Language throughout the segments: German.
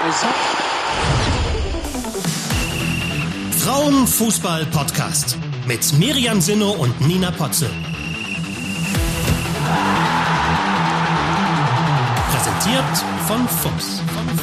Frauenfußball-Podcast mit Miriam Sinno und Nina Potzel. Präsentiert von Fuchs.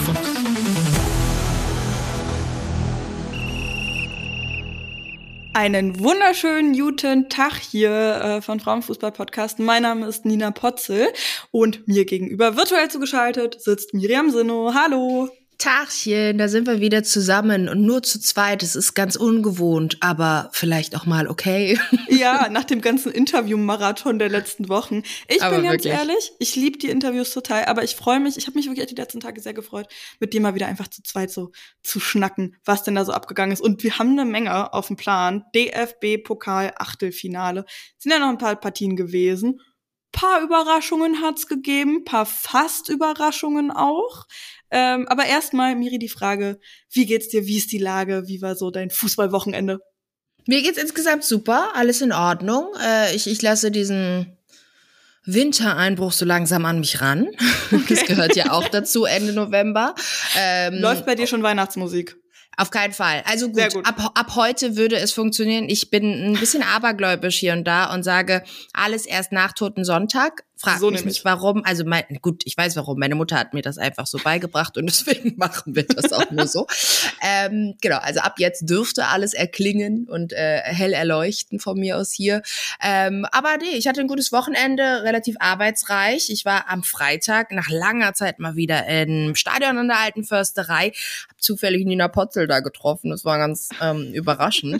Einen wunderschönen guten Tag hier von Frauenfußball-Podcast. Mein Name ist Nina Potzel und mir gegenüber virtuell zugeschaltet sitzt Miriam Sinno. Hallo! Tagchen, da sind wir wieder zusammen und nur zu zweit. Es ist ganz ungewohnt, aber vielleicht auch mal okay. Ja, nach dem ganzen Interview-Marathon der letzten Wochen. Ich bin ganz ehrlich, ich liebe die Interviews total, aber ich freue mich, ich habe mich wirklich die letzten Tage sehr gefreut, mit dir mal wieder einfach zu zweit so zu schnacken, was denn da so abgegangen ist. Und wir haben eine Menge auf dem Plan. DFB-Pokal-Achtelfinale. Sind ja noch ein paar Partien gewesen. Paar Überraschungen hat's gegeben, paar Fast-Überraschungen auch. Aber erstmal, Miri, die Frage, wie geht's dir, wie ist die Lage, wie war so dein Fußballwochenende? Mir geht's insgesamt super, alles in Ordnung. Ich lasse diesen Wintereinbruch so langsam an mich ran. Okay. Das gehört ja auch dazu, Ende November. Läuft bei dir schon Weihnachtsmusik? Auf keinen Fall. Also gut. Ab heute würde es funktionieren. Ich bin ein bisschen abergläubisch hier und da und sage, alles erst nach Toten Sonntag. Frag mich nicht warum. Also ich weiß warum. Meine Mutter hat mir das einfach so beigebracht und deswegen machen wir das auch nur so. Genau, also ab jetzt dürfte alles erklingen und hell erleuchten von mir aus hier. Aber nee, ich hatte ein gutes Wochenende, relativ arbeitsreich. Ich war am Freitag nach langer Zeit mal wieder im Stadion an der Alten Försterei. Hab zufällig Nina Potzel da getroffen. Das war ganz überraschend.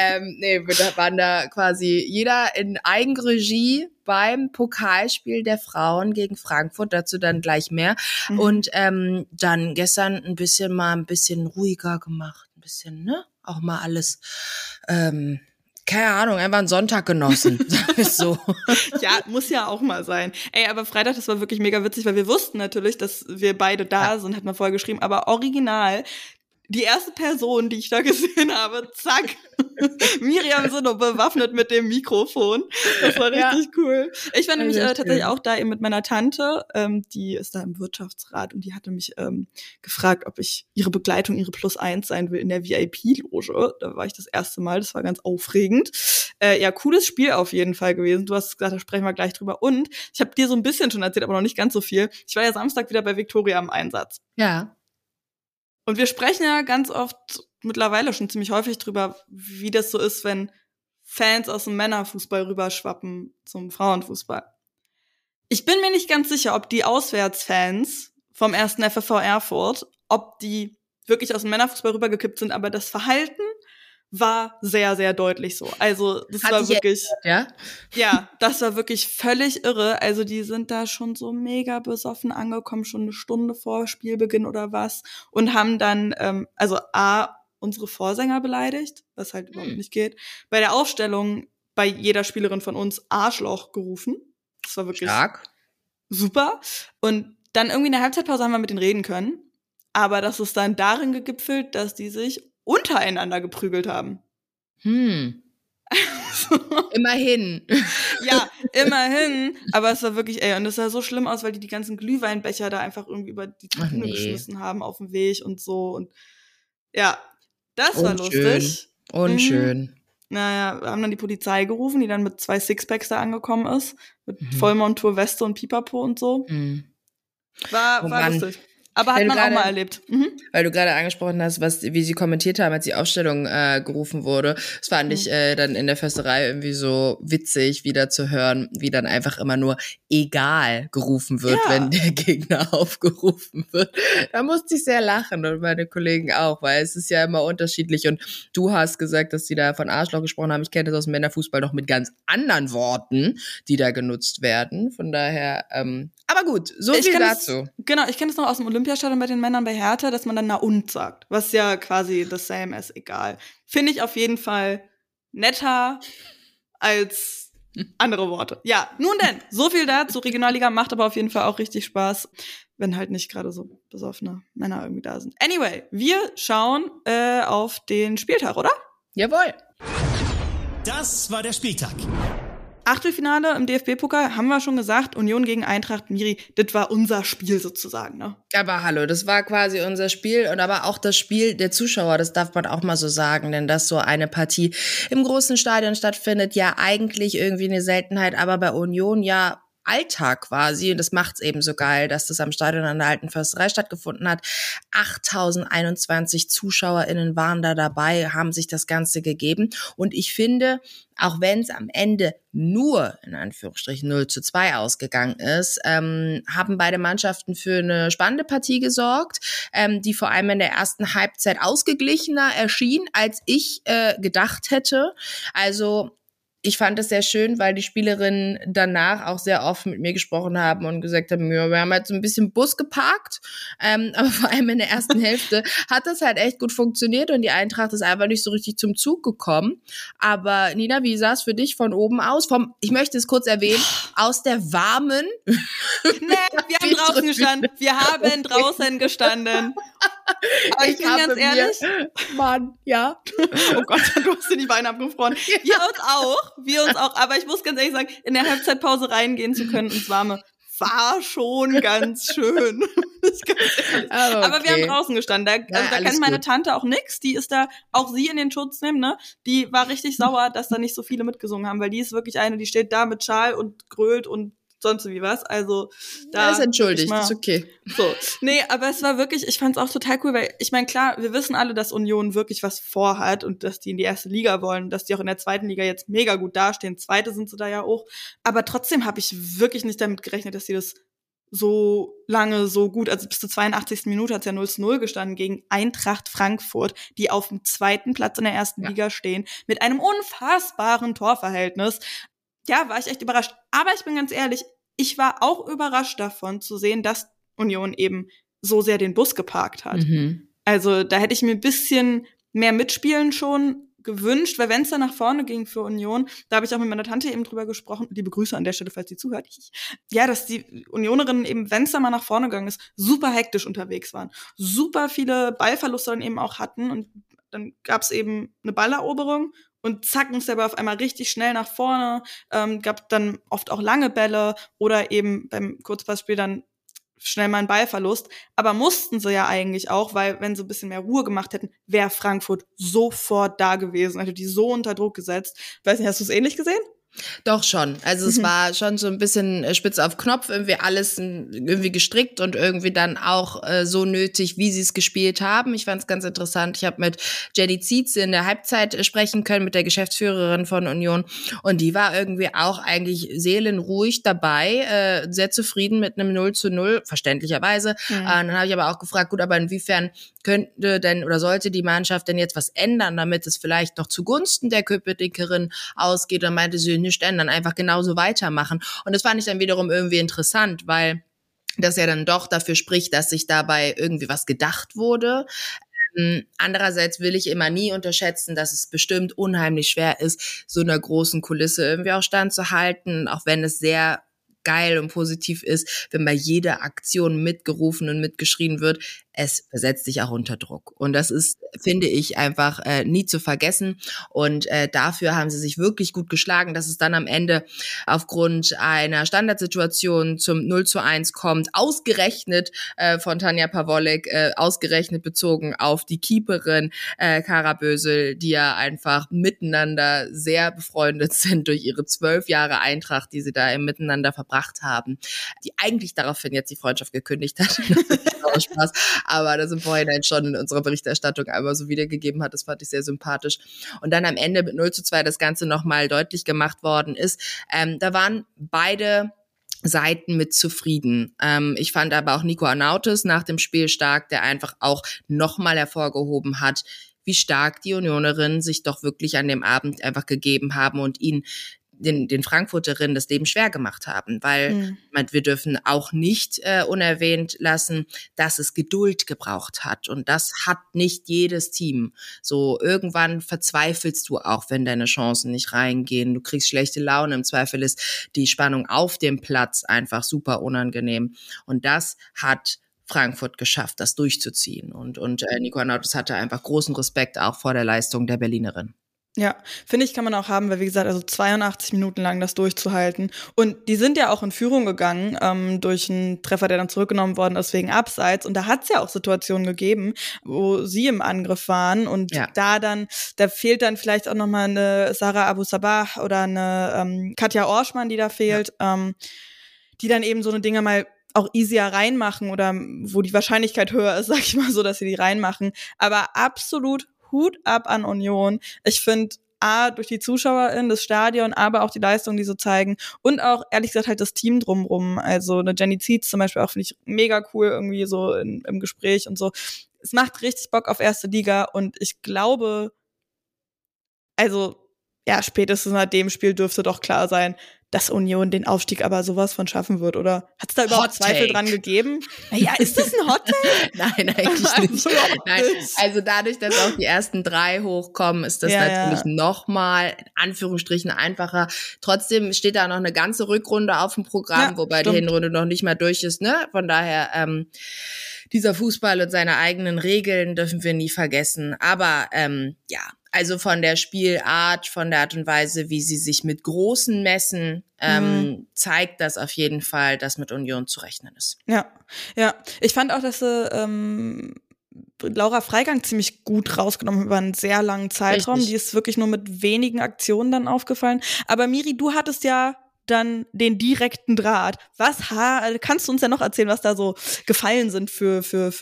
Wir waren da quasi jeder in Eigenregie beim Pokalspiel der Frauen gegen Frankfurt, dazu dann gleich mehr. Mhm. Und dann gestern ein bisschen ruhiger gemacht, ein bisschen, ne? Auch mal alles, keine Ahnung, einfach einen Sonntag genossen, sag ich so. Ja, muss ja auch mal sein. Ey, aber Freitag, das war wirklich mega witzig, weil wir wussten natürlich, dass wir beide da sind, hat man vorher geschrieben, aber original, die erste Person, die ich da gesehen habe, zack, Miriam Sinno bewaffnet mit dem Mikrofon. Das war richtig cool. Ich war nämlich tatsächlich auch da eben mit meiner Tante, die ist da im Wirtschaftsrat und die hatte mich gefragt, ob ich ihre Begleitung, ihre +1 sein will in der VIP-Loge. Da war ich das erste Mal, das war ganz aufregend. Ja, cooles Spiel auf jeden Fall gewesen. Du hast gesagt, da sprechen wir gleich drüber. Und ich habe dir so ein bisschen schon erzählt, aber noch nicht ganz so viel. Ich war ja Samstag wieder bei Viktoria im Einsatz. Ja. Und wir sprechen ja ganz oft, mittlerweile schon ziemlich häufig drüber, wie das so ist, wenn Fans aus dem Männerfußball rüberschwappen zum Frauenfußball. Ich bin mir nicht ganz sicher, ob die Auswärtsfans vom 1. FSV Erfurt, ob die wirklich aus dem Männerfußball rübergekippt sind, aber das Verhalten war sehr, sehr deutlich so. Also das war wirklich, ja, das war wirklich völlig irre. Also die sind da schon so mega besoffen angekommen, schon eine Stunde vor Spielbeginn oder was, und haben dann, unsere Vorsänger beleidigt, was halt überhaupt nicht geht. Bei der Aufstellung bei jeder Spielerin von uns Arschloch gerufen. Das war wirklich super. Und dann irgendwie in der Halbzeitpause haben wir mit denen reden können. Aber das ist dann darin gegipfelt, dass die sich untereinander geprügelt haben. Immerhin. Ja, immerhin. Aber es war wirklich, und es sah so schlimm aus, weil die ganzen Glühweinbecher da einfach irgendwie über die Tribüne geschmissen haben auf dem Weg und so. Und ja, das war lustig. Unschön. Naja, wir haben dann die Polizei gerufen, die dann mit 2 Sixpacks da angekommen ist. Mit Vollmontur, Weste und Pipapo und so. War lustig. Aber hat man auch mal erlebt. Weil du gerade angesprochen hast, wie sie kommentiert haben, als die Aufstellung gerufen wurde. Das fand ich dann in der Försterei irgendwie so witzig, wieder zu hören, wie dann einfach immer nur egal gerufen wird, wenn der Gegner aufgerufen wird. Da musste ich sehr lachen und meine Kollegen auch, weil es ist ja immer unterschiedlich. Und du hast gesagt, dass sie da von Arschloch gesprochen haben. Ich kenne das aus dem Männerfußball noch mit ganz anderen die da genutzt werden. Von daher, aber gut, so viel dazu. Genau, ich kenne es noch aus dem Olympiastadion bei den Männern bei Hertha, dass man dann na und sagt, was ja quasi das same as egal. Finde ich auf jeden Fall netter als andere Worte. Ja, nun denn, so viel dazu. Regionalliga macht aber auf jeden Fall auch richtig Spaß, wenn halt nicht gerade so besoffene Männer irgendwie da sind. Anyway, wir schauen auf den Spieltag, oder? Jawohl. Das war der Spieltag. Achtelfinale im DFB-Pokal, haben wir schon gesagt, Union gegen Eintracht, Miri, das war unser Spiel sozusagen, ne? Aber hallo, das war quasi unser Spiel und aber auch das Spiel der Zuschauer, das darf man auch mal so sagen, denn dass so eine Partie im großen Stadion stattfindet, ja eigentlich irgendwie eine Seltenheit, aber bei Union ja Alltag quasi, und das macht's eben so geil, dass das am Stadion an der Alten Försterei stattgefunden hat. 8.021 ZuschauerInnen waren da dabei, haben sich das Ganze gegeben und ich finde, auch wenn es am Ende nur, in Anführungsstrichen, 0:2 ausgegangen ist, haben beide Mannschaften für eine spannende Partie gesorgt, die vor allem in der ersten Halbzeit ausgeglichener erschien, als ich gedacht hätte. Also ich fand es sehr schön, weil die Spielerinnen danach auch sehr oft mit mir gesprochen haben und gesagt haben, ja, wir haben halt so ein bisschen Bus geparkt, aber vor allem in der ersten Hälfte hat das halt echt gut funktioniert und die Eintracht ist einfach nicht so richtig zum Zug gekommen. Aber Nina, wie sah es für dich von oben aus? Ich möchte es kurz erwähnen, aus der warmen... wir haben draußen gestanden. Wir haben draußen gestanden. Aber ich bin ganz ehrlich. Mann, ja. Oh Gott, du hast dir die Beine abgefroren. Wir uns auch. Aber ich muss ganz ehrlich sagen, in der Halbzeitpause reingehen zu können ins Warme war schon ganz schön. Aber wir haben draußen gestanden. Da kennt meine Tante auch nix. Die ist da, auch sie in den Schutz nehmen, ne? Die war richtig sauer, dass da nicht so viele mitgesungen haben, weil die ist wirklich eine, die steht da mit Schal und grölt und sonst wie was, also da ist entschuldigt, ist okay. So. Nee, aber es war wirklich, ich fand's auch total cool, weil ich meine, klar, wir wissen alle, dass Union wirklich was vorhat und dass die in die erste Liga wollen, dass die auch in der zweiten Liga jetzt mega gut dastehen, zweite sind sie da ja auch, aber trotzdem habe ich wirklich nicht damit gerechnet, dass sie das so lange so gut, also bis zur 82. Minute hat's ja 0:0 gestanden gegen Eintracht Frankfurt, die auf dem zweiten Platz in der ersten Liga stehen, mit einem unfassbaren Torverhältnis. Ja, war ich echt überrascht. Aber ich bin ganz ehrlich, ich war auch überrascht davon zu sehen, dass Union eben so sehr den Bus geparkt hat. Mhm. Also da hätte ich mir ein bisschen mehr mitspielen schon gewünscht, weil wenn es dann nach vorne ging für Union, da habe ich auch mit meiner Tante eben drüber gesprochen, liebe Grüße an der Stelle, falls sie zuhört, ja, dass die Unionerinnen eben, wenn es dann mal nach vorne gegangen ist, super hektisch unterwegs waren, super viele Ballverluste dann eben auch hatten und dann gab es eben eine Balleroberung und zack, musste aber auf einmal richtig schnell nach vorne, gab dann oft auch lange Bälle oder eben beim Kurzpassspiel dann schnell mal einen Ballverlust. Aber mussten sie ja eigentlich auch, weil wenn sie ein bisschen mehr Ruhe gemacht hätten, wäre Frankfurt sofort da gewesen. Also die so unter Druck gesetzt. Weiß nicht, hast du es ähnlich gesehen? Doch schon. Also es war schon so ein bisschen spitz auf Knopf, irgendwie alles irgendwie gestrickt und irgendwie dann auch so nötig, wie sie es gespielt haben. Ich fand es ganz interessant. Ich habe mit Jenny Zietz in der Halbzeit sprechen können, mit der Geschäftsführerin von Union. Und die war irgendwie auch eigentlich seelenruhig dabei, sehr zufrieden mit einem 0:0, verständlicherweise. Dann habe ich aber auch gefragt, gut, aber inwiefern könnte denn oder sollte die Mannschaft denn jetzt was ändern, damit es vielleicht noch zugunsten der Köpenicker ausgeht? Und meinte sie, nicht ändern, einfach genauso weitermachen. Und das fand ich dann wiederum irgendwie interessant, weil das ja dann doch dafür spricht, dass sich dabei irgendwie was gedacht wurde. Andererseits will ich immer nie unterschätzen, dass es bestimmt unheimlich schwer ist, so einer großen Kulisse irgendwie auch standzuhalten, auch wenn es sehr geil und positiv ist, wenn bei jeder Aktion mitgerufen und mitgeschrien wird. Es versetzt dich auch unter Druck. Und das ist, finde ich, einfach nie zu vergessen. Und dafür haben sie sich wirklich gut geschlagen, dass es dann am Ende aufgrund einer Standardsituation zum 0:1 kommt, ausgerechnet von Tanja Pawolek, ausgerechnet bezogen auf die Keeperin Kara Bösel, die ja einfach miteinander sehr befreundet sind durch ihre 12 Jahre Eintracht, die sie da im Miteinander verbracht haben, die eigentlich daraufhin jetzt die Freundschaft gekündigt hat. Das ist Spaß. Aber das im Vorhinein schon in unserer Berichterstattung einmal so wiedergegeben hat. Das fand ich sehr sympathisch. Und dann am Ende mit 0:2 das Ganze nochmal deutlich gemacht worden ist. Da waren beide Seiten mit zufrieden. Ich fand aber auch Nico Arnautis nach dem Spiel stark, der einfach auch nochmal hervorgehoben hat, wie stark die Unionerinnen sich doch wirklich an dem Abend einfach gegeben haben und ihn den Frankfurterinnen das Leben schwer gemacht haben, weil wir dürfen auch nicht unerwähnt lassen, dass es Geduld gebraucht hat und das hat nicht jedes Team. So irgendwann verzweifelst du auch, wenn deine Chancen nicht reingehen, du kriegst schlechte Laune, im Zweifel ist die Spannung auf dem Platz einfach super unangenehm und das hat Frankfurt geschafft, das durchzuziehen und Nico Arnautis hatte einfach großen Respekt auch vor der Leistung der Berlinerin. Ja, finde ich, kann man auch haben, weil wie gesagt, also 82 Minuten lang das durchzuhalten. Und die sind ja auch in Führung gegangen durch einen Treffer, der dann zurückgenommen worden ist wegen Abseits. Und da hat es ja auch Situationen gegeben, wo sie im Angriff waren. Und da fehlt dann vielleicht auch nochmal eine Sarah Abu Sabah oder eine Katja Orschmann, die da fehlt, die dann eben so eine Dinge mal auch easier reinmachen oder wo die Wahrscheinlichkeit höher ist, sag ich mal so, dass sie die reinmachen. Aber absolut Hut ab an Union. Ich finde, durch die ZuschauerInnen, das Stadion, aber auch die Leistung, die sie zeigen und auch, ehrlich gesagt, halt das Team drumrum. Also eine Jenny Zietz zum Beispiel auch, finde ich mega cool irgendwie so im Gespräch und so. Es macht richtig Bock auf erste Liga und ich glaube, also ja, spätestens nach dem Spiel dürfte doch klar sein, dass Union den Aufstieg aber sowas von schaffen wird, oder? Hat es da überhaupt Zweifel dran gegeben? Naja, ist das ein Hot Take? Nein, eigentlich nicht. Nein. Also dadurch, dass auch die ersten 3 hochkommen, ist das natürlich nochmal, in Anführungsstrichen, einfacher. Trotzdem steht da noch eine ganze Rückrunde auf dem Programm, wobei die Hinrunde noch nicht mal durch ist, ne? Von daher, dieser Fußball und seine eigenen Regeln dürfen wir nie vergessen. Aber also von der Spielart, von der Art und Weise, wie sie sich mit Großen messen, zeigt das auf jeden Fall, dass mit Union zu rechnen ist. Ja. Ich fand auch, dass sie Laura Freigang ziemlich gut rausgenommen über einen sehr langen Zeitraum. Richtig. Die ist wirklich nur mit wenigen Aktionen dann aufgefallen. Aber Miri, du hattest ja dann den direkten Draht. Kannst du uns ja noch erzählen, was da so gefallen sind für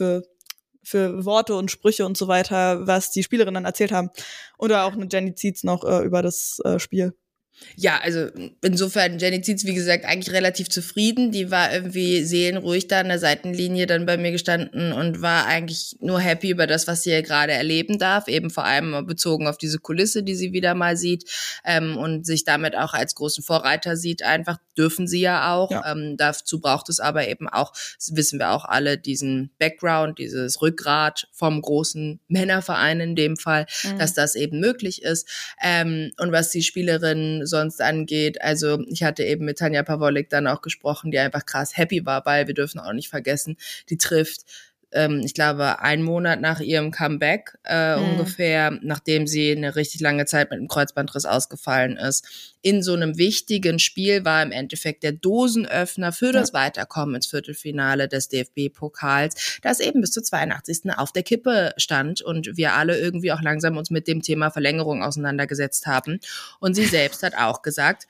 Worte und Sprüche und so weiter, was die Spielerinnen dann erzählt haben? Oder auch eine Jenny Zietz noch über das Spiel? Ja, also insofern, Jenny Zietz, wie gesagt, eigentlich relativ zufrieden. Die war irgendwie seelenruhig da an der Seitenlinie dann bei mir gestanden und war eigentlich nur happy über das, was sie ja gerade erleben darf, eben vor allem bezogen auf diese Kulisse, die sie wieder mal sieht und sich damit auch als großen Vorreiter sieht. Einfach dürfen sie ja auch. Ja. Dazu braucht es aber eben auch, das wissen wir auch alle, diesen Background, dieses Rückgrat vom großen Männerverein in dem Fall, dass das eben möglich ist. Und was die Spielerinnen sonst angeht, also ich hatte eben mit Tanja Pawolek dann auch gesprochen, die einfach krass happy war, weil wir dürfen auch nicht vergessen, die trifft, ich glaube, 1 Monat nach ihrem Comeback ungefähr, nachdem sie eine richtig lange Zeit mit einem Kreuzbandriss ausgefallen ist. In so einem wichtigen Spiel war im Endeffekt der Dosenöffner für das Weiterkommen ins Viertelfinale des DFB-Pokals, das eben bis zur 82. auf der Kippe stand und wir alle irgendwie auch langsam uns mit dem Thema Verlängerung auseinandergesetzt haben. Und sie selbst hat auch gesagt,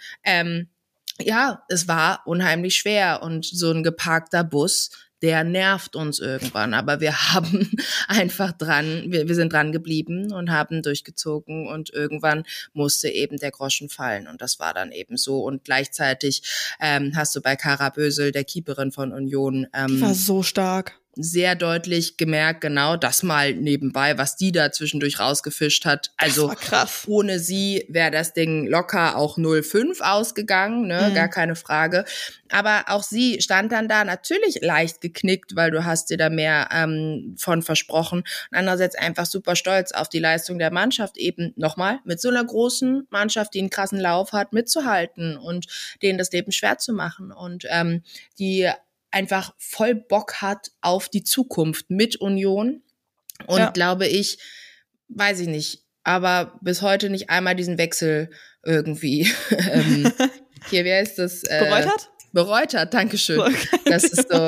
es war unheimlich schwer und so ein geparkter Bus, der nervt uns irgendwann, aber wir haben einfach wir sind dran geblieben und haben durchgezogen und irgendwann musste eben der Groschen fallen und das war dann eben so und gleichzeitig hast du bei Kara Bösel, der Keeperin von Union, die war so stark. Sehr deutlich gemerkt, genau das mal nebenbei, was die da zwischendurch rausgefischt hat. Also krass. Ohne sie wäre das Ding locker auch 0-5 ausgegangen, ne, gar keine Frage. Aber auch sie stand dann da natürlich leicht geknickt, weil du hast dir da mehr von versprochen. Und andererseits einfach super stolz auf die Leistung der Mannschaft, eben nochmal mit so einer großen Mannschaft, die einen krassen Lauf hat, mitzuhalten und denen das Leben schwer zu machen. Und die einfach voll Bock hat auf die Zukunft mit Union und glaube ich, weiß ich nicht, aber bis heute nicht einmal diesen Wechsel irgendwie hier, wer ist das? Bereut hat, Dankeschön. Das ist so,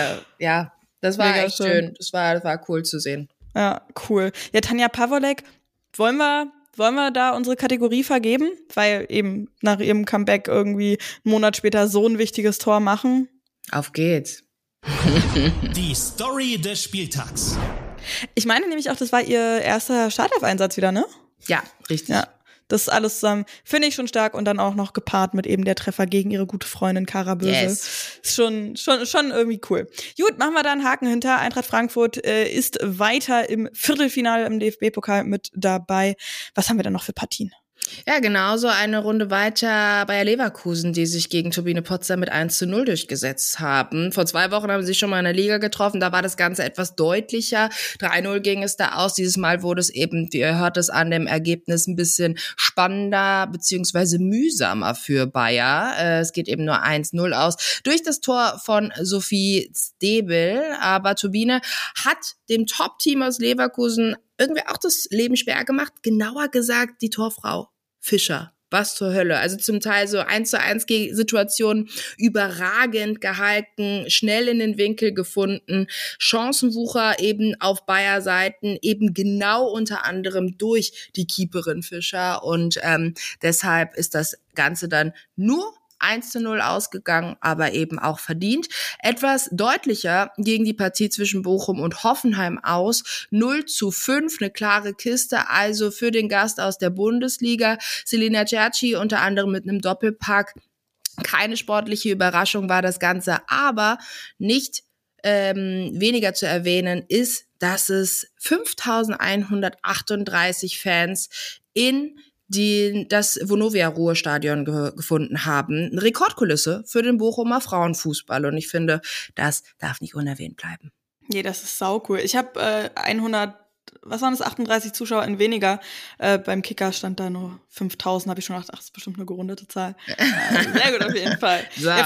das war mega echt schön. Das war cool zu sehen. Ja, cool. Ja, Tanja Pawolek, wollen wir da unsere Kategorie vergeben? Weil eben nach ihrem Comeback irgendwie einen Monat später so ein wichtiges Tor machen. Auf geht's. Die Story des Spieltags. Ich meine nämlich auch, das war ihr erster Startelf-Einsatz wieder, ne? Ja, richtig. Ja, das alles zusammen finde ich schon stark und dann auch noch gepaart mit eben der Treffer gegen ihre gute Freundin Kara Bösel. Yes. Ist schon irgendwie cool. Gut, machen wir da einen Haken hinter. Eintracht Frankfurt ist weiter im Viertelfinale im DFB-Pokal mit dabei. Was haben wir denn noch für Partien? Ja, genauso eine Runde weiter Bayer Leverkusen, die sich gegen Turbine Potsdam mit 1:0 durchgesetzt haben. Vor 2 Wochen haben sie sich schon mal in der Liga getroffen, da war das Ganze etwas deutlicher. 3:0 ging es da aus. Dieses Mal wurde es eben, wie ihr hört es an dem Ergebnis, ein bisschen spannender beziehungsweise mühsamer für Bayer. Es geht eben nur 1:0 aus durch das Tor von Sophie Stebel. Aber Turbine hat dem Top-Team aus Leverkusen irgendwie auch das Leben schwer gemacht. Genauer gesagt, die Torfrau Fischer. Was zur Hölle. Also zum Teil so 1:1 Situationen überragend gehalten, schnell in den Winkel gefunden, Chancenwucher eben auf Bayer Seiten, eben genau unter anderem durch die Keeperin Fischer und deshalb ist das Ganze dann nur 1:0 ausgegangen, aber eben auch verdient. Etwas deutlicher gegen die Partie zwischen Bochum und Hoffenheim aus. 0:5, eine klare Kiste, also für den Gast aus der Bundesliga. Selina Cerci unter anderem mit einem Doppelpack. Keine sportliche Überraschung war das Ganze, aber nicht weniger zu erwähnen ist, dass es 5.138 Fans in das Vonovia-Ruhestadion gefunden haben. Eine Rekordkulisse für den Bochumer Frauenfußball. Und ich finde, das darf nicht unerwähnt bleiben. Nee, das ist saucool. Ich habe 38 Zuschauer in weniger. Beim Kicker stand da nur 5.000. Habe ich schon gedacht, ach, das ist bestimmt eine gerundete Zahl. Sehr gut auf jeden Fall. So. Ja,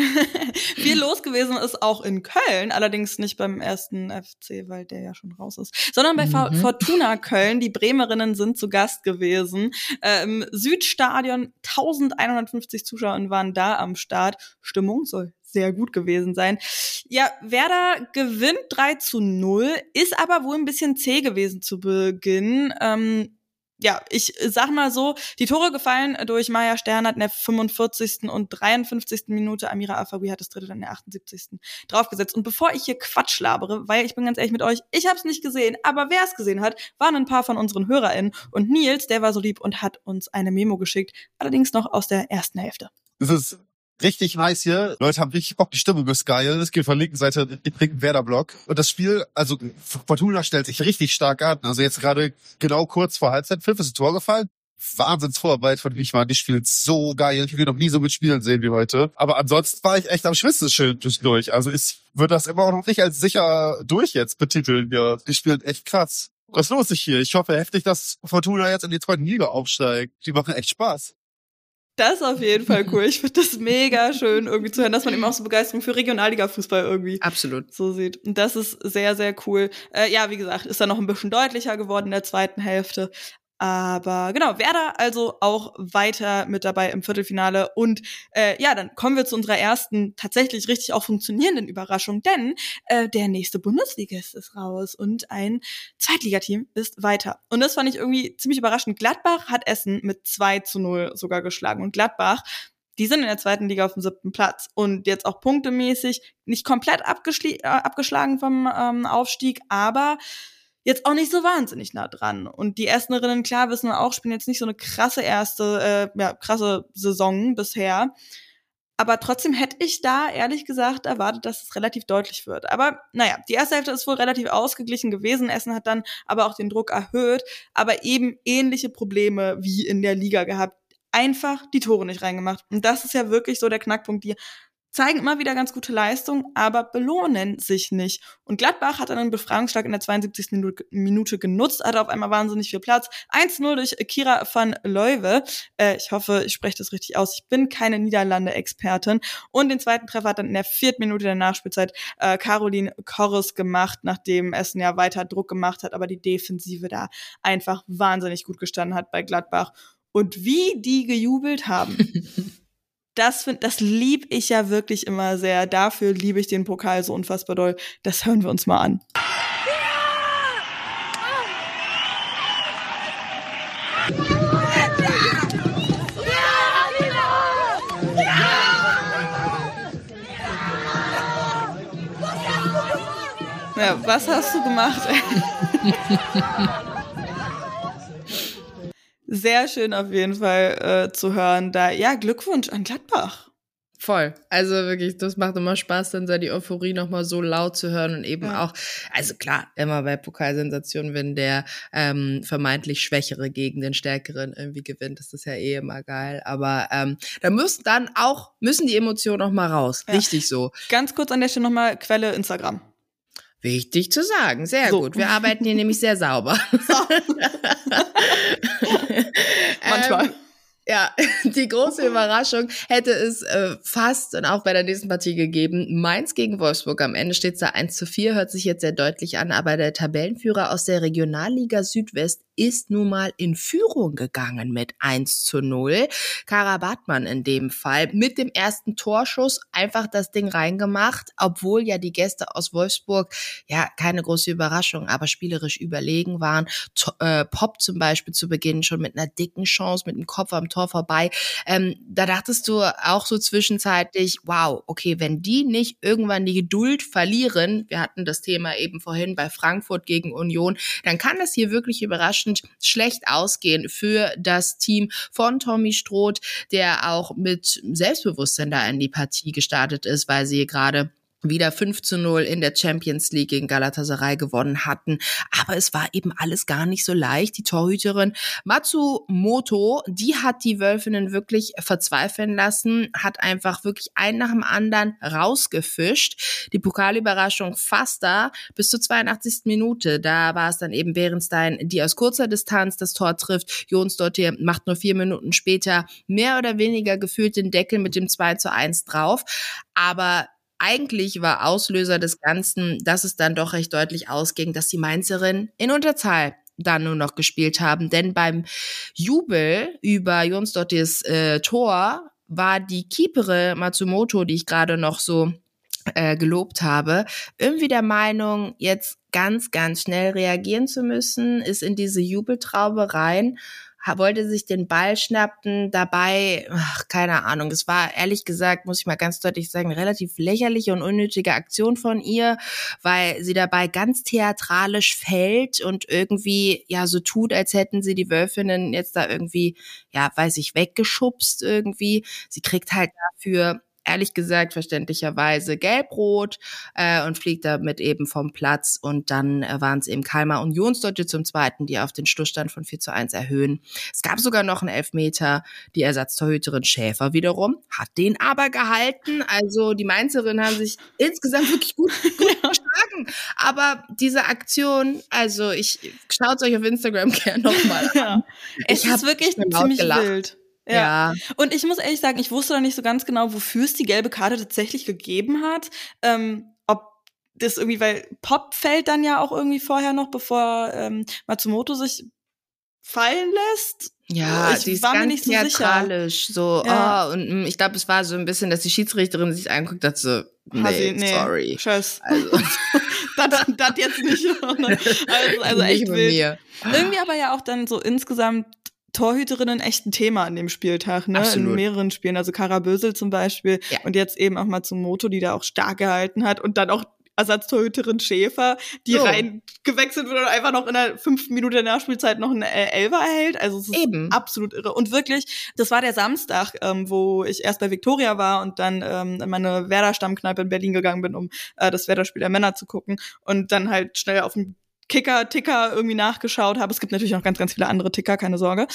viel los gewesen ist auch in Köln, allerdings nicht beim ersten FC, weil der ja schon raus ist, sondern bei Fortuna Köln. Die Bremerinnen sind zu Gast gewesen. Im Südstadion 1.150 Zuschauer waren da am Start. Stimmung soll sehr gut gewesen sein. Ja, Werder gewinnt 3:0, ist aber wohl ein bisschen zäh gewesen zu Beginn. Ja, ich sag mal so, die Tore gefallen durch Maya Sternert in der 45. und 53. Minute. Amira Afawi hat das dritte dann in der 78. draufgesetzt. Und bevor ich hier Quatsch labere, weil ich bin ganz ehrlich mit euch, ich hab's nicht gesehen, aber wer es gesehen hat, waren ein paar von unseren HörerInnen. Und Nils, der war so lieb und hat uns eine Memo geschickt, allerdings noch aus der ersten Hälfte. Das ist richtig nice hier. Leute haben richtig Bock, die Stimmung ist geil. Es geht von linken Seite in den Werder-Block. Und das Spiel, also Fortuna stellt sich richtig stark an. Also jetzt gerade genau kurz vor Halbzeit, 5 ist ein Tor gefallen. Wahnsinnsvorarbeit von Wichmann. Die spielt so geil. Ich habe die noch nie so mitspielen sehen wie heute. Aber ansonsten war ich echt am Schwitzen schön durch. Also ich würde das immer noch nicht als sicher durch jetzt betiteln. Ja, die spielen echt krass. Was lohnt sich hier? Ich hoffe heftig, dass Fortuna jetzt in die 2. Liga aufsteigt. Die machen echt Spaß. Das ist auf jeden Fall cool. Ich finde das mega schön, irgendwie zu hören, dass man eben auch so Begeisterung für Regionalliga-Fußball irgendwie so sieht. Und das ist sehr, sehr cool. Ja, wie gesagt, ist dann noch ein bisschen deutlicher geworden in der zweiten Hälfte. Aber genau, Werder also auch weiter mit dabei im Viertelfinale. Und ja, dann kommen wir zu unserer ersten tatsächlich richtig auch funktionierenden Überraschung, denn der nächste Bundesligist ist raus und ein Zweitligateam ist weiter. Und das fand ich irgendwie ziemlich überraschend. Gladbach hat Essen mit 2:0 sogar geschlagen. Und Gladbach, die sind in der 2. Liga auf dem 7. Platz und jetzt auch punktemäßig nicht komplett abgeschlagen vom Aufstieg, aber jetzt auch nicht so wahnsinnig nah dran. Und die Essenerinnen, klar, wissen wir auch, spielen jetzt nicht so eine krasse krasse Saison bisher. Aber trotzdem hätte ich da, ehrlich gesagt, erwartet, dass es relativ deutlich wird. Aber naja, die erste Hälfte ist wohl relativ ausgeglichen gewesen. Essen hat dann aber auch den Druck erhöht, aber eben ähnliche Probleme wie in der Liga gehabt. Einfach die Tore nicht reingemacht. Und das ist ja wirklich so der Knackpunkt, die zeigen immer wieder ganz gute Leistung, aber belohnen sich nicht. Und Gladbach hat dann einen Befreiungsschlag in der 72. Minute genutzt, hatte auf einmal wahnsinnig viel Platz. 1:0 durch Kira van Leuwe. Ich hoffe, ich spreche das richtig aus. Ich bin keine Niederlande-Expertin. Und den zweiten Treffer hat dann in der 4. Minute der Nachspielzeit Caroline Corres gemacht, nachdem Essen ja weiter Druck gemacht hat, aber die Defensive da einfach wahnsinnig gut gestanden hat bei Gladbach. Und wie die gejubelt haben. Das lieb ich ja wirklich immer sehr. Dafür liebe ich den Pokal so unfassbar doll. Das hören wir uns mal an. Ja, was hast du gemacht? Sehr schön auf jeden Fall zu hören. Da, ja, Glückwunsch an Gladbach. Voll. Also wirklich, das macht immer Spaß, dann die Euphorie nochmal so laut zu hören und eben auch, also klar, immer bei Pokalsensationen, wenn der vermeintlich Schwächere gegen den Stärkeren irgendwie gewinnt, ist das ja eh immer geil. Aber da müssen die Emotionen auch mal raus. Ja. Richtig so. Ganz kurz an der Stelle nochmal Quelle Instagram. Wichtig zu sagen, sehr gut. Wir arbeiten hier nämlich sehr sauber. Manchmal. Ja, die große Überraschung hätte es fast und auch bei der nächsten Partie gegeben. Mainz gegen Wolfsburg. Am Ende steht es da 1:4, hört sich jetzt sehr deutlich an, aber der Tabellenführer aus der Regionalliga Südwest ist nun mal in Führung gegangen mit 1:0. Kara Bartmann in dem Fall mit dem ersten Torschuss einfach das Ding reingemacht, obwohl ja die Gäste aus Wolfsburg, ja, keine große Überraschung, aber spielerisch überlegen waren. Pop zum Beispiel zu Beginn schon mit einer dicken Chance, mit dem Kopf am Tor vorbei. Da dachtest du auch so zwischenzeitlich, wow, okay, wenn die nicht irgendwann die Geduld verlieren, wir hatten das Thema eben vorhin bei Frankfurt gegen Union, dann kann das hier wirklich überraschend schlecht ausgehen für das Team von Tommy Stroth, der auch mit Selbstbewusstsein da in die Partie gestartet ist, weil sie gerade wieder 5:0 in der Champions League gegen Galatasaray gewonnen hatten. Aber es war eben alles gar nicht so leicht. Die Torhüterin Matsumoto, die hat die Wölfinnen wirklich verzweifeln lassen, hat einfach wirklich einen nach dem anderen rausgefischt. Die Pokalüberraschung fast da bis zur 82. Minute. Da war es dann eben Beerenstein, die aus kurzer Distanz das Tor trifft. Jonsdottir macht nur 4 Minuten später mehr oder weniger gefühlt den Deckel mit dem 2:1 drauf. Aber eigentlich war Auslöser des Ganzen, dass es dann doch recht deutlich ausging, dass die Mainzerinnen in Unterzahl dann nur noch gespielt haben. Denn beim Jubel über Jonsdottirs Tor war die Keeperin Matsumoto, die ich gerade noch so gelobt habe, irgendwie der Meinung, jetzt ganz, ganz schnell reagieren zu müssen, ist in diese Jubeltraube rein, wollte sich den Ball schnappen, dabei, keine Ahnung, es war ehrlich gesagt, muss ich mal ganz deutlich sagen, eine relativ lächerliche und unnötige Aktion von ihr, weil sie dabei ganz theatralisch fällt und irgendwie ja so tut, als hätten sie die Wölfinnen jetzt da irgendwie, ja, weiß ich, weggeschubst irgendwie. Sie kriegt halt dafür, ehrlich gesagt, verständlicherweise gelb-rot und fliegt damit eben vom Platz. Und dann waren es eben Kalmar und Jonsdottir zum Zweiten, die auf den Schlussstand von 4:1 erhöhen. Es gab sogar noch einen Elfmeter. Die Ersatztorhüterin Schäfer wiederum hat den aber gehalten. Also die Mainzerinnen haben sich insgesamt wirklich gut geschlagen. Aber diese Aktion, also schaut euch auf Instagram gerne nochmal an. Ja. Es ist wirklich ziemlich wild. Ja. Und ich muss ehrlich sagen, ich wusste noch nicht so ganz genau, wofür es die gelbe Karte tatsächlich gegeben hat. Ob das irgendwie, weil Pop fällt dann ja auch irgendwie vorher noch, bevor Matsumoto sich fallen lässt. Ja, sie ist war ganz mir nicht so theatralisch. sicher. So, Ja. Und ich glaube, es war so ein bisschen, dass die Schiedsrichterin sich anguckt, hat so, nee, sorry. Tschüss. Also. das jetzt nicht. Also nicht echt mit wild. mir. Irgendwie aber ja auch dann so insgesamt Torhüterinnen echt ein Thema an dem Spieltag, ne? Absolut. In mehreren Spielen. Also Kara Bösel zum Beispiel. Ja. Und jetzt eben auch Matsumoto, die da auch stark gehalten hat. Und dann auch Ersatztorhüterin Schäfer, die rein gewechselt wird und einfach noch in der 5 Minuten der Nachspielzeit noch eine Elfer erhält. Also es ist Eben. absolut irre. Und wirklich, das war der Samstag, wo ich erst bei Viktoria war und dann in meine Werder-Stammkneipe in Berlin gegangen bin, um das Werder-Spiel der Männer zu gucken. Und dann halt schnell auf dem Ticker irgendwie nachgeschaut habe. Es gibt natürlich noch ganz, ganz viele andere Ticker, keine Sorge.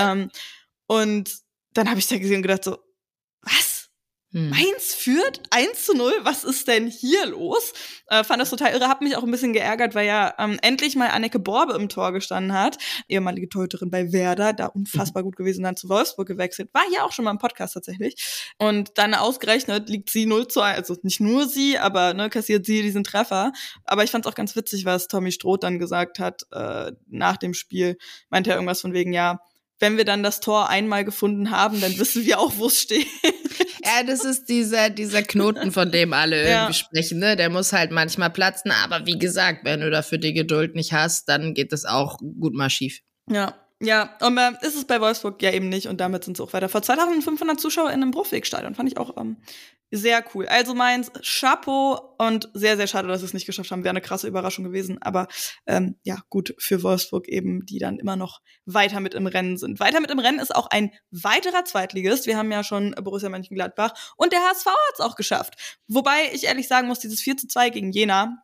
Und dann habe ich da gesehen und gedacht so, was? Mainz führt 1:0? Was ist denn hier los? Fand das total irre, hab mich auch ein bisschen geärgert, weil ja endlich mal Anneke Borbe im Tor gestanden hat, ehemalige Torhüterin bei Werder, da unfassbar gut gewesen, dann zu Wolfsburg gewechselt, war hier auch schon mal im Podcast tatsächlich. Und dann ausgerechnet liegt sie 0:1, also nicht nur sie, aber ne, kassiert sie diesen Treffer. Aber ich fand's auch ganz witzig, was Tommy Stroth dann gesagt hat nach dem Spiel. Meinte er irgendwas von wegen, ja, wenn wir dann das Tor einmal gefunden haben, dann wissen wir auch, wo es steht. Ja, das ist dieser Knoten, von dem alle irgendwie sprechen, ne? Der muss halt manchmal platzen, aber wie gesagt, wenn du dafür die Geduld nicht hast, dann geht das auch gut mal schief. Ja, und ist es bei Wolfsburg ja eben nicht und damit sind sie auch weiter. Vor 2500 Zuschauer in einem Bruchwegstadion, fand ich auch sehr cool. Also Mainz, Chapeau und sehr, sehr schade, dass sie es nicht geschafft haben. Wäre eine krasse Überraschung gewesen, aber ja, gut für Wolfsburg eben, die dann immer noch weiter mit im Rennen sind. Weiter mit im Rennen ist auch ein weiterer Zweitligist. Wir haben ja schon Borussia Mönchengladbach und der HSV hat es auch geschafft. Wobei ich ehrlich sagen muss, dieses 4:2 gegen Jena,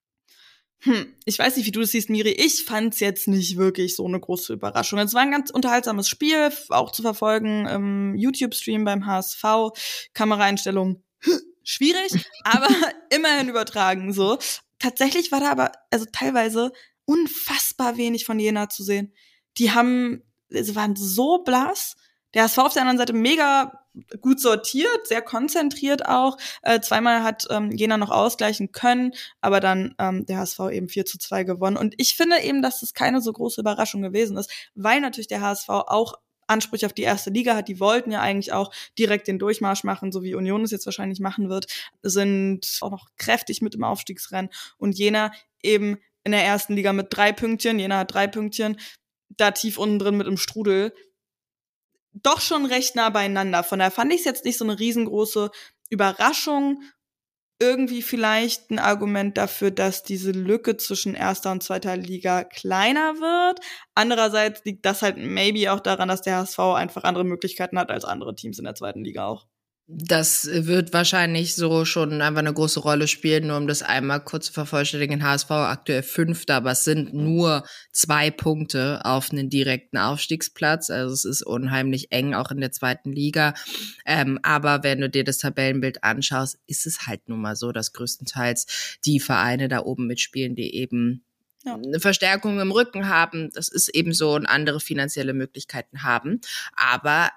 ich weiß nicht, wie du das siehst, Miri. Ich fand's jetzt nicht wirklich so eine große Überraschung. Es war ein ganz unterhaltsames Spiel, auch zu verfolgen im YouTube-Stream beim HSV. Kameraeinstellung schwierig, aber immerhin übertragen so. Tatsächlich war da aber also teilweise unfassbar wenig von Jena zu sehen. Die waren so blass. Der HSV auf der anderen Seite mega gut sortiert, sehr konzentriert auch. Zweimal hat Jena noch ausgleichen können, aber dann der HSV eben 4:2 gewonnen. Und ich finde eben, dass das keine so große Überraschung gewesen ist, weil natürlich der HSV auch Ansprüche auf die erste Liga hat. Die wollten ja eigentlich auch direkt den Durchmarsch machen, so wie Union es jetzt wahrscheinlich machen wird, sind auch noch kräftig mit im Aufstiegsrennen. Und Jena eben in der ersten Liga mit 3 Pünktchen, Jena hat 3 Pünktchen, da tief unten drin mit im Strudel. Doch schon recht nah beieinander. Von daher fand ich es jetzt nicht so eine riesengroße Überraschung. Irgendwie vielleicht ein Argument dafür, dass diese Lücke zwischen erster und zweiter Liga kleiner wird. Andererseits liegt das halt maybe auch daran, dass der HSV einfach andere Möglichkeiten hat als andere Teams in der zweiten Liga auch. Das wird wahrscheinlich so schon einfach eine große Rolle spielen, nur um das einmal kurz zu vervollständigen. HSV aktuell 5., aber es sind nur 2 Punkte auf einen direkten Aufstiegsplatz. Also es ist unheimlich eng, auch in der zweiten Liga. Aber wenn du dir das Tabellenbild anschaust, ist es halt nun mal so, dass größtenteils die Vereine da oben mitspielen, die eben eine Verstärkung im Rücken haben. Das ist eben so, und andere finanzielle Möglichkeiten haben. Aber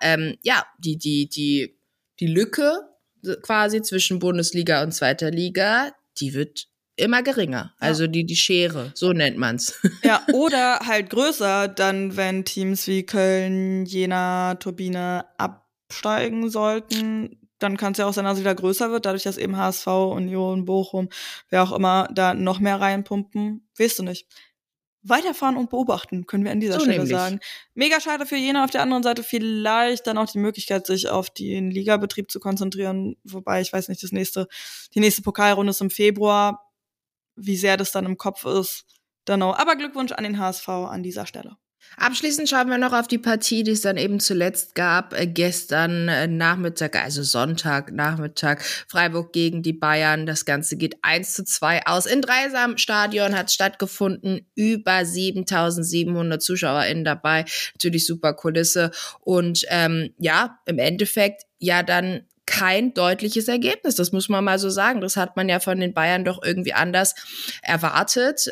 die Lücke quasi zwischen Bundesliga und zweiter Liga, die wird immer geringer. Ja. Also die Schere, so nennt man's. Ja, oder halt größer, dann wenn Teams wie Köln, Jena, Turbine absteigen sollten, dann kann es ja auch sein, dass es wieder größer wird, dadurch, dass eben HSV, Union, Bochum, wer auch immer, da noch mehr reinpumpen. Weißt du nicht. Weiterfahren und beobachten, können wir an dieser Stelle sagen. Mega schade für Jena, auf der anderen Seite vielleicht dann auch die Möglichkeit, sich auf den Ligabetrieb zu konzentrieren, wobei ich weiß nicht, die nächste Pokalrunde ist im Februar, wie sehr das dann im Kopf ist, dann auch. Aber Glückwunsch an den HSV an dieser Stelle. Abschließend schauen wir noch auf die Partie, die es dann eben zuletzt gab, gestern Nachmittag, also Sonntagnachmittag, Freiburg gegen die Bayern. Das Ganze geht 1:2 aus. In Dreisamstadion hat stattgefunden, über 7.700 ZuschauerInnen dabei. Natürlich super Kulisse und im Endeffekt dann kein deutliches Ergebnis, das muss man mal so sagen. Das hat man ja von den Bayern doch irgendwie anders erwartet,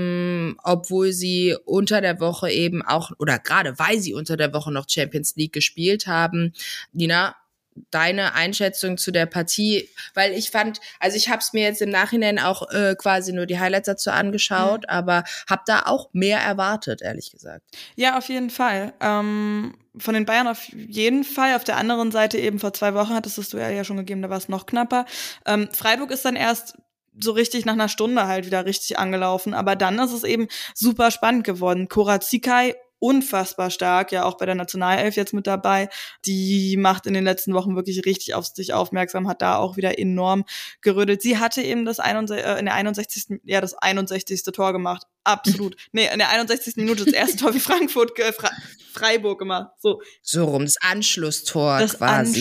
obwohl sie unter der Woche eben auch, oder gerade weil sie unter der Woche noch Champions League gespielt haben. Nina, deine Einschätzung zu der Partie, weil ich fand, also ich habe es mir jetzt im Nachhinein auch quasi nur die Highlights dazu angeschaut, aber habe da auch mehr erwartet, ehrlich gesagt. Ja, auf jeden Fall. Von den Bayern auf jeden Fall. Auf der anderen Seite eben vor 2 Wochen hat es das Duell ja schon gegeben, da war es noch knapper. Freiburg ist dann erst so richtig nach einer Stunde halt wieder richtig angelaufen, aber dann ist es eben super spannend geworden. Cora Zikai, unfassbar stark, ja auch bei der Nationalelf jetzt mit dabei. Die macht in den letzten Wochen wirklich richtig auf sich aufmerksam, hat da auch wieder enorm gerödelt. Sie hatte eben das 61. Tor gemacht. Absolut. Nee, in der 61. Minute das erste Tor für Freiburg gemacht. So rum, das Anschlusstor zum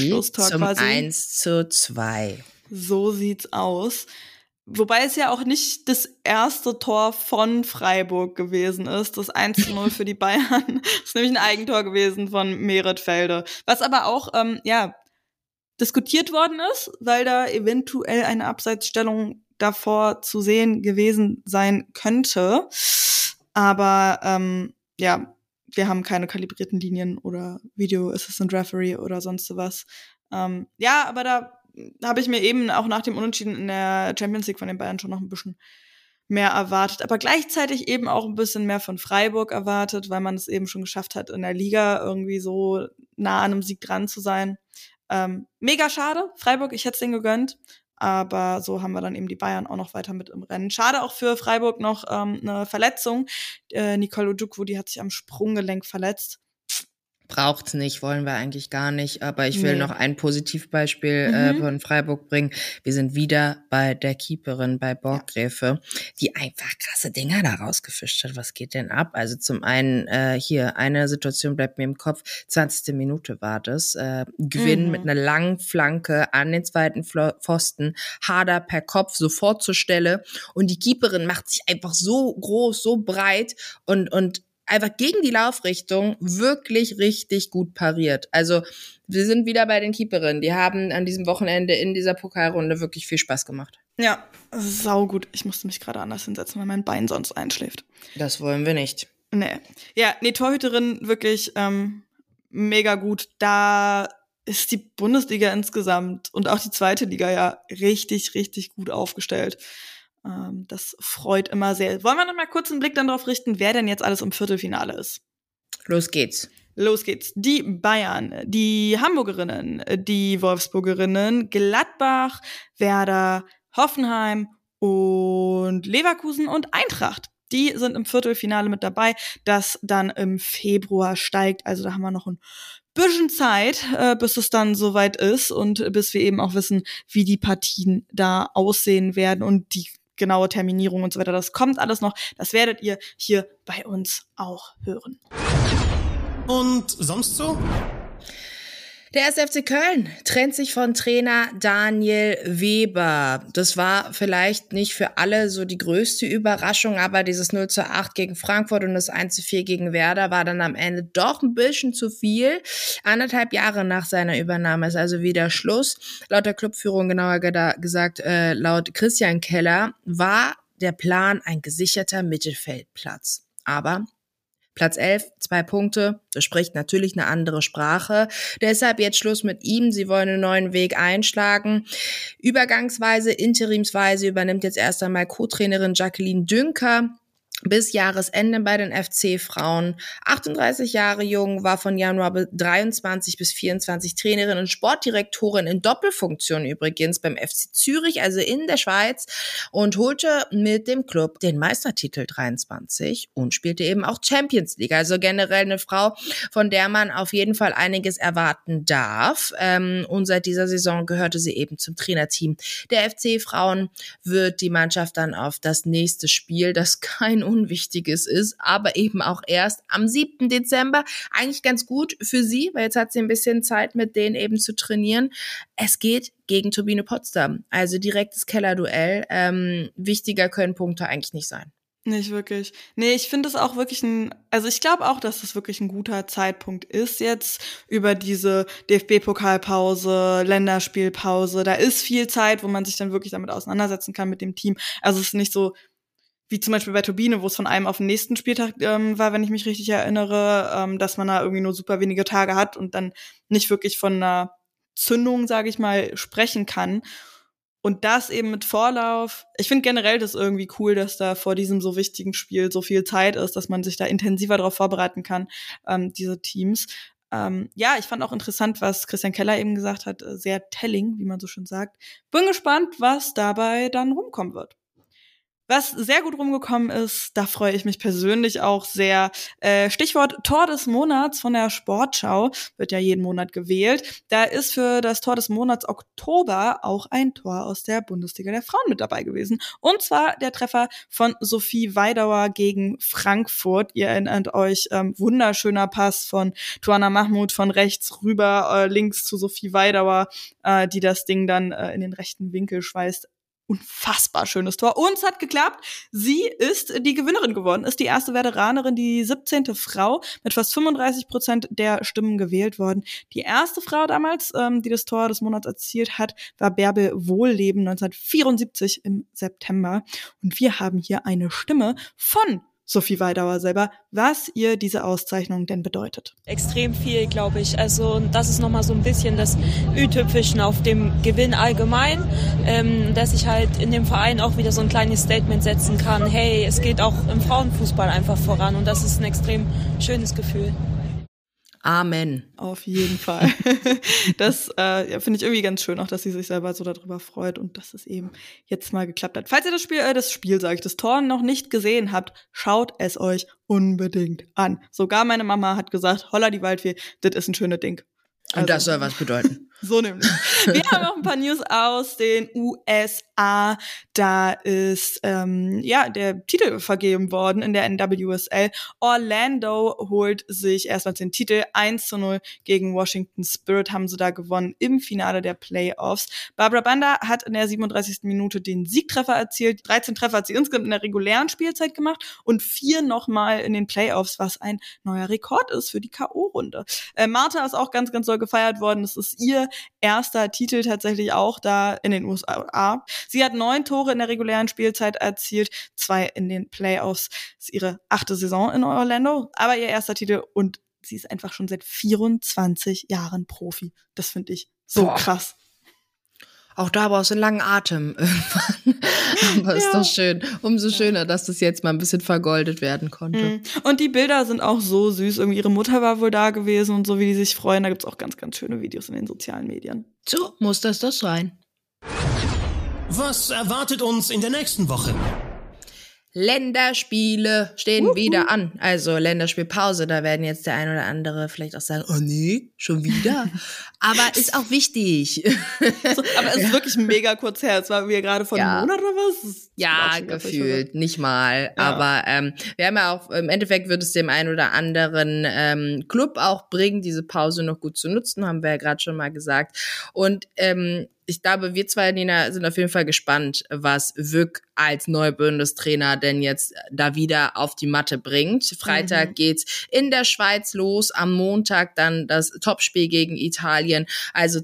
1:2. So sieht's aus. Wobei es ja auch nicht das erste Tor von Freiburg gewesen ist. Das 1:0 für die Bayern ist nämlich ein Eigentor gewesen von Meretfelde. Was aber auch, diskutiert worden ist, weil da eventuell eine Abseitsstellung davor zu sehen gewesen sein könnte. Aber, wir haben keine kalibrierten Linien oder Video Assistant Referee oder sonst was. Aber da habe ich mir eben auch nach dem Unentschieden in der Champions League von den Bayern schon noch ein bisschen mehr erwartet. Aber gleichzeitig eben auch ein bisschen mehr von Freiburg erwartet, weil man es eben schon geschafft hat, in der Liga irgendwie so nah an einem Sieg dran zu sein. Mega schade. Freiburg, ich hätte es denen gegönnt. Aber so haben wir dann eben die Bayern auch noch weiter mit im Rennen. Schade auch für Freiburg noch eine Verletzung. Nicole Ojukwu, die hat sich am Sprunggelenk verletzt. Braucht's nicht, wollen wir eigentlich gar nicht. Aber ich will noch ein Positivbeispiel von Freiburg bringen. Wir sind wieder bei der Keeperin, bei Borggräfe, die einfach krasse Dinger da rausgefischt hat. Was geht denn ab? Also zum einen hier, eine Situation bleibt mir im Kopf. 20. Minute war das. Gewinn mit einer langen Flanke an den zweiten Pfosten. Harder per Kopf sofort zur Stelle. Und die Keeperin macht sich einfach so groß, so breit und einfach gegen die Laufrichtung wirklich richtig gut pariert. Also wir sind wieder bei den Keeperinnen. Die haben an diesem Wochenende in dieser Pokalrunde wirklich viel Spaß gemacht. Ja, saugut. Ich musste mich gerade anders hinsetzen, weil mein Bein sonst einschläft. Das wollen wir nicht. Nee. Ja, Torhüterin wirklich mega gut. Da ist die Bundesliga insgesamt und auch die zweite Liga ja richtig, richtig gut aufgestellt. Das freut immer sehr. Wollen wir noch mal kurz einen Blick dann darauf richten, wer denn jetzt alles im Viertelfinale ist? Los geht's. Los geht's. Die Bayern, die Hamburgerinnen, die Wolfsburgerinnen, Gladbach, Werder, Hoffenheim und Leverkusen und Eintracht. Die sind im Viertelfinale mit dabei, das dann im Februar steigt. Also da haben wir noch ein bisschen Zeit, bis es dann soweit ist und bis wir eben auch wissen, wie die Partien da aussehen werden und die genaue Terminierung und so weiter. Das kommt alles noch. Das werdet ihr hier bei uns auch hören. Und sonst so? Der 1. FC Köln trennt sich von Trainer Daniel Weber. Das war vielleicht nicht für alle so die größte Überraschung, aber dieses 0:8 gegen Frankfurt und das 1:4 gegen Werder war dann am Ende doch ein bisschen zu viel. 1,5 Jahre nach seiner Übernahme ist also wieder Schluss. Laut der Clubführung, genauer gesagt, laut Christian Keller, war der Plan ein gesicherter Mittelfeldplatz. Aber Platz 11, 2 Punkte, das spricht natürlich eine andere Sprache. Deshalb jetzt Schluss mit ihm. Sie wollen einen neuen Weg einschlagen. Übergangsweise, interimsweise übernimmt jetzt erst einmal Co-Trainerin Jacqueline Dünker bis Jahresende bei den FC-Frauen. 38 Jahre jung, war von Januar 23 bis 24 Trainerin und Sportdirektorin in Doppelfunktion übrigens beim FC Zürich, also in der Schweiz, und holte mit dem Club den Meistertitel 23 und spielte eben auch Champions League. Also generell eine Frau, von der man auf jeden Fall einiges erwarten darf. Und seit dieser Saison gehörte sie eben zum Trainerteam der FC-Frauen, wird die Mannschaft dann auf das nächste Spiel, das kein Unwichtiges ist, aber eben auch erst am 7. Dezember. Eigentlich ganz gut für sie, weil jetzt hat sie ein bisschen Zeit, mit denen eben zu trainieren. Es geht gegen Turbine Potsdam, also direktes Kellerduell. Wichtiger können Punkte eigentlich nicht sein. Nicht wirklich. Nee, ich finde es auch wirklich ich glaube auch, dass es wirklich ein guter Zeitpunkt ist jetzt über diese DFB-Pokalpause, Länderspielpause. Da ist viel Zeit, wo man sich dann wirklich damit auseinandersetzen kann mit dem Team. Also es ist nicht so wie zum Beispiel bei Turbine, wo es von einem auf den nächsten Spieltag war, wenn ich mich richtig erinnere, dass man da irgendwie nur super wenige Tage hat und dann nicht wirklich von einer Zündung, sage ich mal, sprechen kann. Und das eben mit Vorlauf. Ich finde generell das irgendwie cool, dass da vor diesem so wichtigen Spiel so viel Zeit ist, dass man sich da intensiver darauf vorbereiten kann, diese Teams. Ich fand auch interessant, was Christian Keller eben gesagt hat, sehr telling, wie man so schön sagt. Bin gespannt, was dabei dann rumkommen wird. Was sehr gut rumgekommen ist, da freue ich mich persönlich auch sehr. Stichwort Tor des Monats von der Sportschau, wird ja jeden Monat gewählt. Da ist für das Tor des Monats Oktober auch ein Tor aus der Bundesliga der Frauen mit dabei gewesen. Und zwar der Treffer von Sophie Weidauer gegen Frankfurt. Ihr erinnert euch, wunderschöner Pass von Tuana Mahmoud von rechts rüber, links zu Sophie Weidauer, die das Ding dann in den rechten Winkel schweißt. Unfassbar schönes Tor. Und es hat geklappt. Sie ist die Gewinnerin geworden, ist die erste Werderanerin, die 17. Frau, mit fast 35% der Stimmen gewählt worden. Die erste Frau damals, die das Tor des Monats erzielt hat, war Bärbel Wohlleben 1974 im September. Und wir haben hier eine Stimme von Sophie Weidauer selber, was ihr diese Auszeichnung denn bedeutet. Extrem viel, glaube ich. Also das ist nochmal so ein bisschen das Ü-Tüpfelchen auf dem Gewinn allgemein, dass ich halt in dem Verein auch wieder so ein kleines Statement setzen kann. Hey, es geht auch im Frauenfußball einfach voran und das ist ein extrem schönes Gefühl. Amen. Auf jeden Fall. Das finde ich irgendwie ganz schön, auch dass sie sich selber so darüber freut und dass es eben jetzt mal geklappt hat. Falls ihr das Tor noch nicht gesehen habt, schaut es euch unbedingt an. Sogar meine Mama hat gesagt, holla die Waldfee, das ist ein schönes Ding. Also, und das soll was bedeuten. So nämlich. Wir haben noch ein paar News aus den USA. Da ist der Titel vergeben worden in der NWSL. Orlando holt sich erstmal den Titel. 1:0 gegen Washington Spirit haben sie da gewonnen im Finale der Playoffs. Barbara Banda hat in der 37. Minute den Siegtreffer erzielt. 13 Treffer hat sie insgesamt in der regulären Spielzeit gemacht und 4 nochmal in den Playoffs, was ein neuer Rekord ist für die K.O.-Runde. Martha ist auch ganz, ganz doll gefeiert worden. Das ist ihr erster Titel tatsächlich auch da in den USA. Sie hat 9 Tore in der regulären Spielzeit erzielt, 2 in den Playoffs. Das ist ihre 8. Saison in Orlando, aber ihr erster Titel und sie ist einfach schon seit 24 Jahren Profi. Das finde ich so krass. Auch da brauchst du einen langen Atem irgendwann. Aber ist doch schön. Umso schöner, dass das jetzt mal ein bisschen vergoldet werden konnte. Und die Bilder sind auch so süß. Irgendwie ihre Mutter war wohl da gewesen und so, wie die sich freuen. Da gibt's auch ganz, ganz schöne Videos in den sozialen Medien. So muss das doch sein. Was erwartet uns in der nächsten Woche? Länderspiele stehen wieder an. Also Länderspielpause, da werden jetzt der ein oder andere vielleicht auch sagen, oh nee, schon wieder. Aber ist auch wichtig. Aber es ist wirklich mega kurz her. Es war gerade vor einem Monat oder was? Ja, gefühlt, nicht mal. Ja. Aber wir haben ja auch, im Endeffekt wird es dem einen oder anderen Club auch bringen, diese Pause noch gut zu nutzen, haben wir ja gerade schon mal gesagt. Und ich glaube, wir zwei, Nina, sind auf jeden Fall gespannt, was Wück als neuer Bundestrainer denn jetzt da wieder auf die Matte bringt. Freitag geht's in der Schweiz los, am Montag dann das Topspiel gegen Italien. Also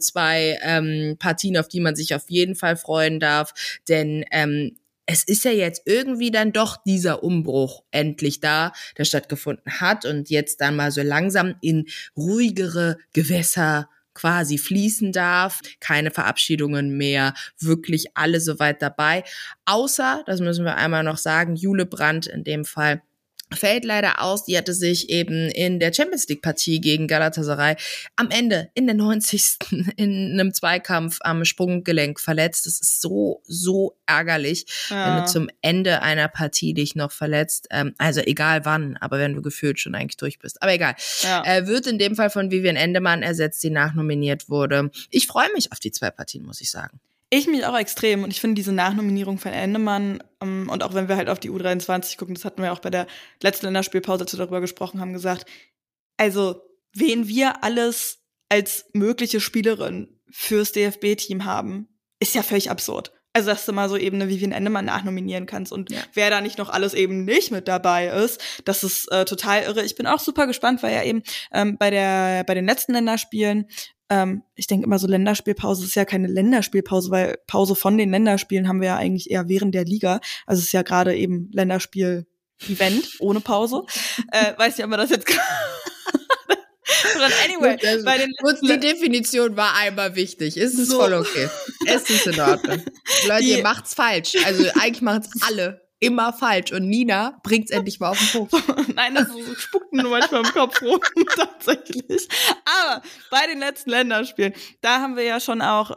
2 Partien, auf die man sich auf jeden Fall freuen darf, denn es ist ja jetzt irgendwie dann doch dieser Umbruch endlich da, der stattgefunden hat und jetzt dann mal so langsam in ruhigere Gewässer quasi fließen darf, keine Verabschiedungen mehr, wirklich alle soweit dabei, außer, das müssen wir einmal noch sagen, Jule Brandt in dem Fall fällt leider aus. Die hatte sich eben in der Champions-League-Partie gegen Galatasaray am Ende in der 90. in einem Zweikampf am Sprunggelenk verletzt. Das ist so, so ärgerlich, wenn du zum Ende einer Partie dich noch verletzt. Also egal wann, aber wenn du gefühlt schon eigentlich durch bist. Aber egal. Wird in dem Fall von Vivian Endemann ersetzt, die nachnominiert wurde. Ich freue mich auf die 2 Partien, muss ich sagen. Ich mich auch extrem und ich finde diese Nachnominierung von Endemann und auch wenn wir halt auf die U23 gucken, das hatten wir auch bei der letzten Länderspielpause, als wir darüber gesprochen haben, gesagt, also wen wir alles als mögliche Spielerin fürs DFB-Team haben, ist ja völlig absurd. Also, dass du mal so eben eine Vivian Endemann nachnominieren kannst und wer da nicht noch alles eben nicht mit dabei ist, das ist total irre. Ich bin auch super gespannt, weil ja eben bei den letzten Länderspielen ich denke immer so, Länderspielpause ist ja keine Länderspielpause, weil Pause von den Länderspielen haben wir ja eigentlich eher während der Liga. Also es ist ja gerade eben Länderspiel-Event ohne Pause. Weiß nicht, ob man das jetzt anyway, also, bei den die Definition war einmal wichtig. Ist es so voll okay. Es ist in Ordnung. Leute, ihr macht's falsch. Also eigentlich machen's alle immer falsch. Und Nina bringt's endlich mal auf den Punkt. Nein, das spuckt nur manchmal im Kopf rum, tatsächlich. Aber bei den letzten Länderspielen, da haben wir ja schon auch,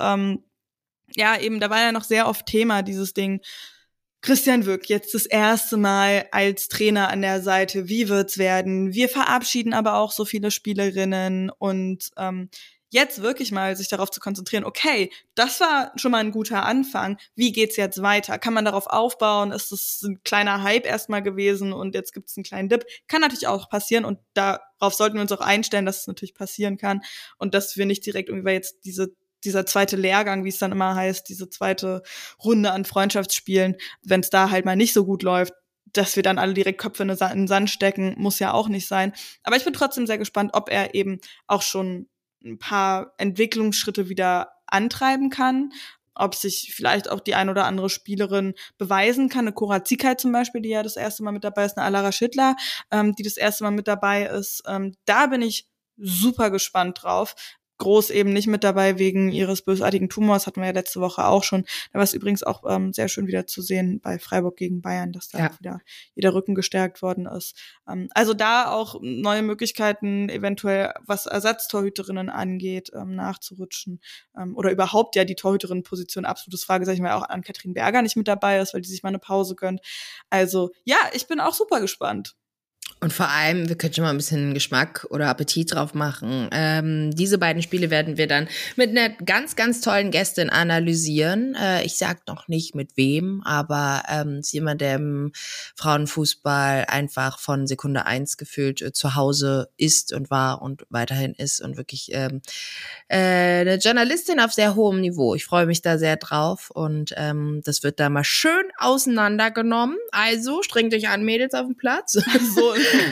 eben, da war ja noch sehr oft Thema, dieses Ding, Christian Wück, jetzt das erste Mal als Trainer an der Seite, wie wird's werden? Wir verabschieden aber auch so viele Spielerinnen und jetzt wirklich mal sich darauf zu konzentrieren, okay, das war schon mal ein guter Anfang, wie geht's jetzt weiter? Kann man darauf aufbauen? Ist das ein kleiner Hype erstmal gewesen und jetzt gibt's einen kleinen Dip? Kann natürlich auch passieren und darauf sollten wir uns auch einstellen, dass es natürlich passieren kann und dass wir nicht direkt irgendwie, weil jetzt dieser zweite Lehrgang, wie es dann immer heißt, diese zweite Runde an Freundschaftsspielen, wenn es da halt mal nicht so gut läuft, dass wir dann alle direkt Köpfe in den Sand stecken, muss ja auch nicht sein. Aber ich bin trotzdem sehr gespannt, ob er eben auch schon ein paar Entwicklungsschritte wieder antreiben kann, ob sich vielleicht auch die ein oder andere Spielerin beweisen kann. Eine Cora Ziekeit zum Beispiel, die ja das erste Mal mit dabei ist, eine Alara Schittler, die das erste Mal mit dabei ist. Da bin ich super gespannt drauf. Groß eben nicht mit dabei wegen ihres bösartigen Tumors, hatten wir ja letzte Woche auch schon. Da war es übrigens auch sehr schön wieder zu sehen bei Freiburg gegen Bayern, dass da wieder jeder Rücken gestärkt worden ist. Also da auch neue Möglichkeiten, eventuell was Ersatztorhüterinnen angeht, nachzurutschen. Oder überhaupt ja die Torhüterinnenposition, absolutes Fragezeichen, weil auch Ann-Kathrin Berger nicht mit dabei ist, weil die sich mal eine Pause gönnt. Also ja, ich bin auch super gespannt. Und vor allem, wir können schon mal ein bisschen Geschmack oder Appetit drauf machen. Diese beiden Spiele werden wir dann mit einer ganz, ganz tollen Gästin analysieren. Ich sag noch nicht mit wem, aber ist jemand, der im Frauenfußball einfach von Sekunde 1 gefühlt zu Hause ist und war und weiterhin ist und wirklich eine Journalistin auf sehr hohem Niveau. Ich freue mich da sehr drauf und das wird da mal schön auseinandergenommen. Also strengt euch an, Mädels auf dem Platz. So.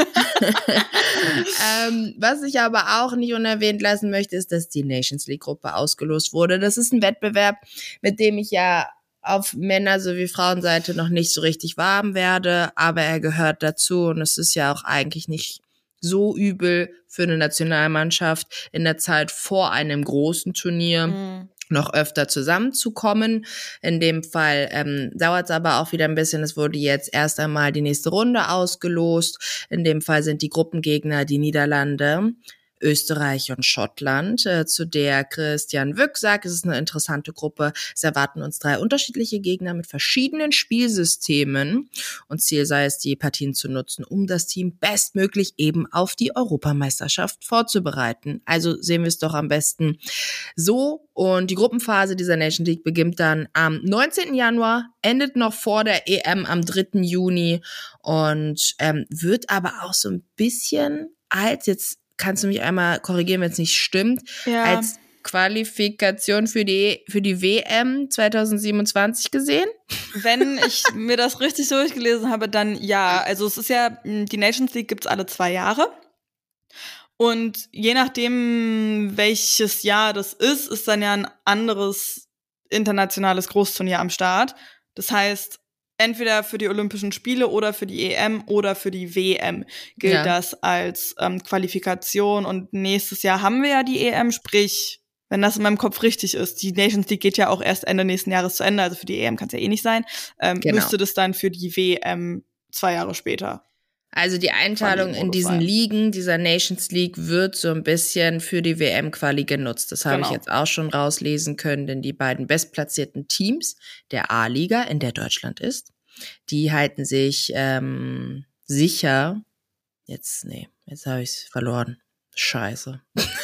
Was ich aber auch nicht unerwähnt lassen möchte, ist, dass die Nations League Gruppe ausgelost wurde. Das ist ein Wettbewerb, mit dem ich ja auf Männer- sowie Frauenseite noch nicht so richtig warm werde, aber er gehört dazu und es ist ja auch eigentlich nicht so übel für eine Nationalmannschaft in der Zeit vor einem großen Turnier noch öfter zusammenzukommen. In dem Fall dauert es aber auch wieder ein bisschen. Es wurde jetzt erst einmal die nächste Runde ausgelost. In dem Fall sind die Gruppengegner die Niederlande, Österreich und Schottland, zu der Christian Wück sagt, es ist eine interessante Gruppe. Es erwarten uns 3 unterschiedliche Gegner mit verschiedenen Spielsystemen und Ziel sei es, die Partien zu nutzen, um das Team bestmöglich eben auf die Europameisterschaft vorzubereiten. Also sehen wir es doch am besten so. Und die Gruppenphase dieser Nation League beginnt dann am 19. Januar, endet noch vor der EM am 3. Juni und wird aber auch so ein bisschen jetzt kannst du mich einmal korrigieren, wenn es nicht stimmt, als Qualifikation für die WM 2027 gesehen? Wenn ich mir das richtig durchgelesen habe, dann ja. Also es ist ja, die Nations League gibt's alle 2 Jahre. Und je nachdem, welches Jahr das ist dann ja ein anderes internationales Großturnier am Start. Das heißt, entweder für die Olympischen Spiele oder für die EM oder für die WM gilt das als Qualifikation. Und nächstes Jahr haben wir ja die EM, sprich, wenn das in meinem Kopf richtig ist, die Nations League geht ja auch erst Ende nächsten Jahres zu Ende, also für die EM kann es ja eh nicht sein, müsste das dann für die WM 2 Jahre später. Also die Einteilung in diesen Ligen, dieser Nations League, wird so ein bisschen für die WM-Quali genutzt. Das habe ich jetzt auch schon rauslesen können, denn die beiden bestplatzierten Teams der A-Liga, in der Deutschland ist, die halten sich sicher. Jetzt habe ich es verloren. Scheiße.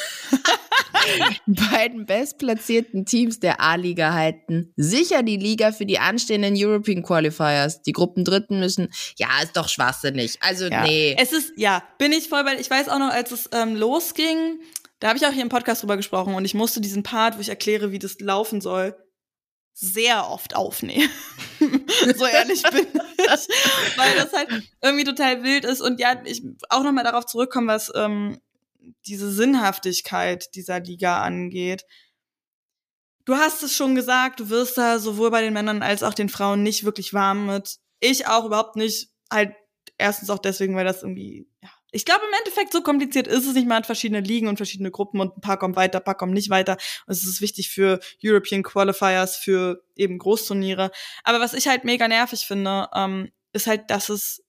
Die beiden bestplatzierten Teams der A-Liga halten sicher die Liga für die anstehenden European Qualifiers. Die Gruppendritten müssen, ist doch schwachsinnig. Also nee. Es ist, bin ich voll bei, ich weiß auch noch, als es losging, da habe ich auch hier im Podcast drüber gesprochen und ich musste diesen Part, wo ich erkläre, wie das laufen soll, sehr oft aufnehmen. So ehrlich bin ich. Weil das halt irgendwie total wild ist und ich auch noch mal darauf zurückkommen, was diese Sinnhaftigkeit dieser Liga angeht. Du hast es schon gesagt, du wirst da sowohl bei den Männern als auch den Frauen nicht wirklich warm mit. Ich auch überhaupt nicht. Halt erstens auch deswegen, weil das irgendwie, ich glaube im Endeffekt so kompliziert ist es nicht. Man hat verschiedene Ligen und verschiedene Gruppen und ein paar kommen weiter, ein paar kommen nicht weiter. Und es ist wichtig für European Qualifiers, für eben Großturniere. Aber was ich halt mega nervig finde, ist halt, dass es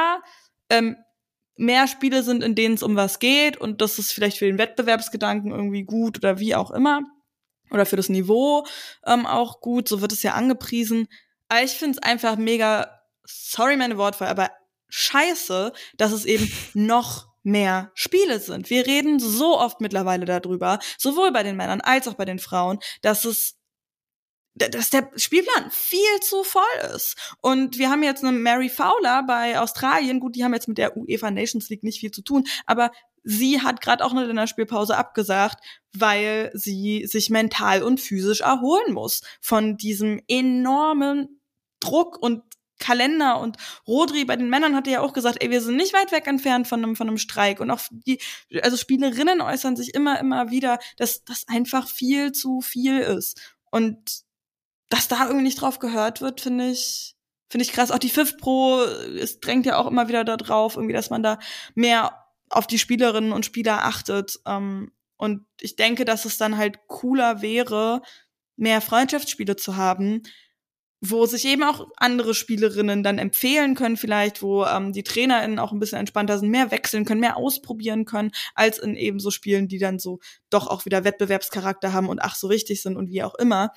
mehr Spiele sind, in denen es um was geht und das ist vielleicht für den Wettbewerbsgedanken irgendwie gut oder wie auch immer oder für das Niveau auch gut, so wird es ja angepriesen. Aber ich finde es einfach mega, sorry meine Wortwahl, aber scheiße, dass es eben noch mehr Spiele sind. Wir reden so oft mittlerweile darüber, sowohl bei den Männern als auch bei den Frauen, dass der Spielplan viel zu voll ist. Und wir haben jetzt eine Mary Fowler bei Australien. Gut, die haben jetzt mit der UEFA Nations League nicht viel zu tun, aber sie hat gerade auch eine Länderspielpause abgesagt, weil sie sich mental und physisch erholen muss von diesem enormen Druck und Kalender. Und Rodri bei den Männern hatte ja auch gesagt, wir sind nicht weit weg entfernt von einem Streik. Und auch Spielerinnen äußern sich immer wieder, dass das einfach viel zu viel ist. Und dass da irgendwie nicht drauf gehört wird, finde ich krass. Auch die FIFPro, es drängt ja auch immer wieder da drauf, irgendwie, dass man da mehr auf die Spielerinnen und Spieler achtet. Und ich denke, dass es dann halt cooler wäre, mehr Freundschaftsspiele zu haben, wo sich eben auch andere Spielerinnen dann empfehlen können vielleicht, wo die TrainerInnen auch ein bisschen entspannter sind, mehr wechseln können, mehr ausprobieren können, als in eben so Spielen, die dann so doch auch wieder Wettbewerbscharakter haben und ach so wichtig sind und wie auch immer.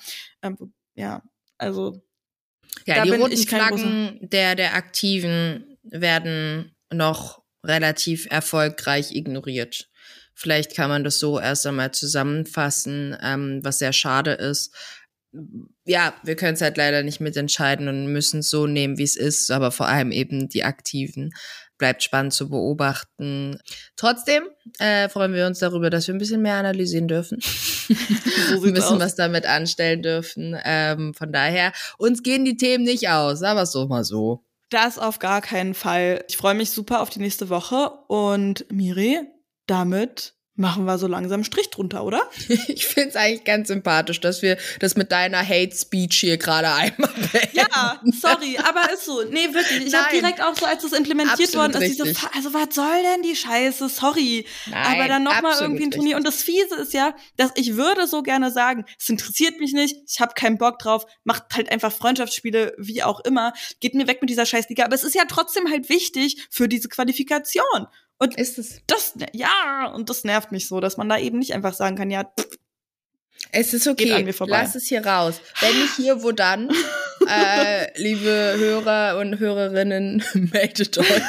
Also die roten Flaggen der Aktiven werden noch relativ erfolgreich ignoriert. Vielleicht kann man das so erst einmal zusammenfassen, was sehr schade ist. Ja, wir können es halt leider nicht mitentscheiden und müssen es so nehmen, wie es ist, aber vor allem eben die Aktiven. Bleibt spannend zu beobachten. Trotzdem freuen wir uns darüber, dass wir ein bisschen mehr analysieren dürfen. So ein bisschen was damit anstellen dürfen. Von daher, uns gehen die Themen nicht aus, sagen wir es doch mal so. Das auf gar keinen Fall. Ich freue mich super auf die nächste Woche und Miri, damit machen wir so langsam einen Strich drunter, oder? Ich find's eigentlich ganz sympathisch, dass wir das mit deiner Hate-Speech hier gerade einmal beenden. Ja, sorry, aber ist so. Nee, wirklich. Ich habe direkt auch so, als es implementiert worden ist, also was soll denn die Scheiße? Sorry. Nein, aber dann nochmal irgendwie ein Turnier. Richtig. Und das Fiese ist ja, dass ich würde so gerne sagen, es interessiert mich nicht, ich habe keinen Bock drauf, macht halt einfach Freundschaftsspiele, wie auch immer, geht mir weg mit dieser Scheißliga. Aber es ist ja trotzdem halt wichtig für diese Qualifikation. Und ist es? Und das nervt mich so, dass man da eben nicht einfach sagen kann, ja, es ist okay, lass es hier raus. Wenn nicht hier, wo dann? Liebe Hörer und Hörerinnen, meldet euch.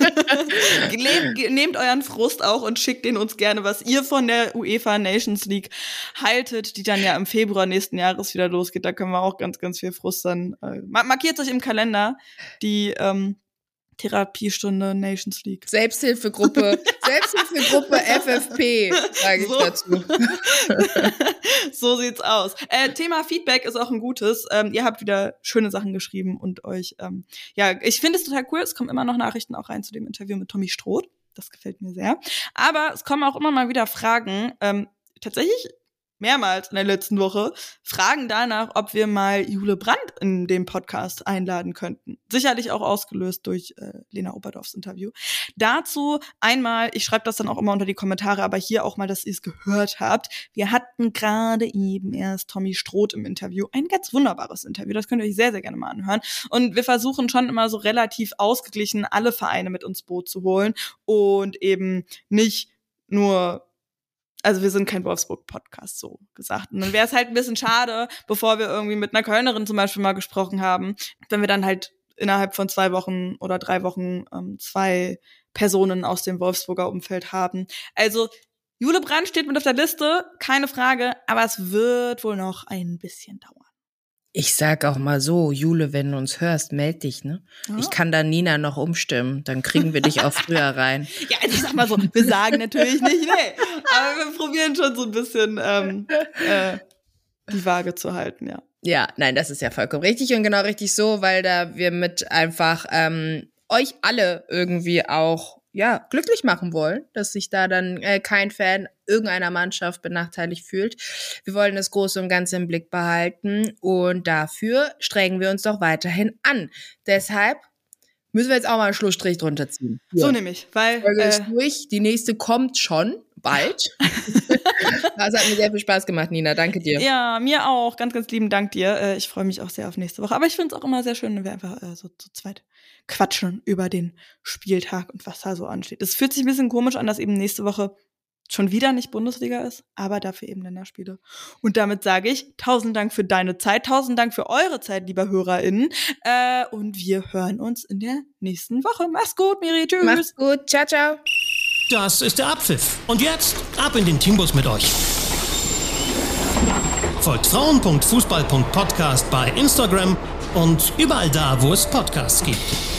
Nehmt euren Frust auch und schickt den uns gerne, was ihr von der UEFA Nations League haltet, die dann ja im Februar nächsten Jahres wieder losgeht. Da können wir auch ganz, ganz viel Frust dann. Markiert euch im Kalender die Therapiestunde Nations League. Selbsthilfegruppe FFP, sage ich dazu. So sieht's aus. Thema Feedback ist auch ein gutes. Ihr habt wieder schöne Sachen geschrieben und euch, ich finde es total cool. Es kommen immer noch Nachrichten auch rein zu dem Interview mit Tommy Stroth. Das gefällt mir sehr. Aber es kommen auch immer mal wieder Fragen, tatsächlich mehrmals in der letzten Woche, Fragen danach, ob wir mal Jule Brandt in dem Podcast einladen könnten. Sicherlich auch ausgelöst durch Lena Oberdorfs Interview. Dazu einmal, ich schreibe das dann auch immer unter die Kommentare, aber hier auch mal, dass ihr es gehört habt. Wir hatten gerade eben erst Tommy Stroth im Interview. Ein ganz wunderbares Interview, das könnt ihr euch sehr, sehr gerne mal anhören. Und wir versuchen schon immer so relativ ausgeglichen alle Vereine mit ins Boot zu holen und eben nicht nur, also wir sind kein Wolfsburg-Podcast, so gesagt. Und dann wäre es halt ein bisschen schade, bevor wir irgendwie mit einer Kölnerin zum Beispiel mal gesprochen haben, wenn wir dann halt innerhalb von 2 Wochen oder 3 Wochen 2 Personen aus dem Wolfsburger Umfeld haben. Also Jule Brandt steht mit auf der Liste, keine Frage, aber es wird wohl noch ein bisschen dauern. Ich sag auch mal so, Jule, wenn du uns hörst, meld dich, ne? Ja. Ich kann da Nina noch umstimmen, dann kriegen wir dich auch früher rein. Ja, also ich sag mal so, wir sagen natürlich nicht, nee, aber wir probieren schon so ein bisschen die Waage zu halten, ja. Ja, nein, das ist ja vollkommen richtig und genau richtig so, weil da wir mit einfach euch alle irgendwie auch glücklich machen wollen, dass sich da dann kein Fan irgendeiner Mannschaft benachteiligt fühlt. Wir wollen das Große und Ganze im Blick behalten und dafür strengen wir uns doch weiterhin an. Deshalb müssen wir jetzt auch mal einen Schlussstrich drunter ziehen. Ja. So nämlich, weil ist durch. Die nächste kommt schon bald. Das hat mir sehr viel Spaß gemacht, Nina. Danke dir. Ja, mir auch. Ganz, ganz lieben Dank dir. Ich freue mich auch sehr auf nächste Woche. Aber ich finde es auch immer sehr schön, wenn wir einfach so zu zweit quatschen über den Spieltag und was da so ansteht. Es fühlt sich ein bisschen komisch an, dass eben nächste Woche schon wieder nicht Bundesliga ist, aber dafür eben Länderspiele. Und damit sage ich 1000 Dank für deine Zeit, 1000 Dank für eure Zeit, liebe HörerInnen. Und wir hören uns in der nächsten Woche. Mach's gut, Miri. Tschüss. Mach's gut. Ciao, ciao. Das ist der Abpfiff. Und jetzt ab in den Teambus mit euch. Folgt frauen.fußball.podcast bei Instagram und überall da, wo es Podcasts gibt.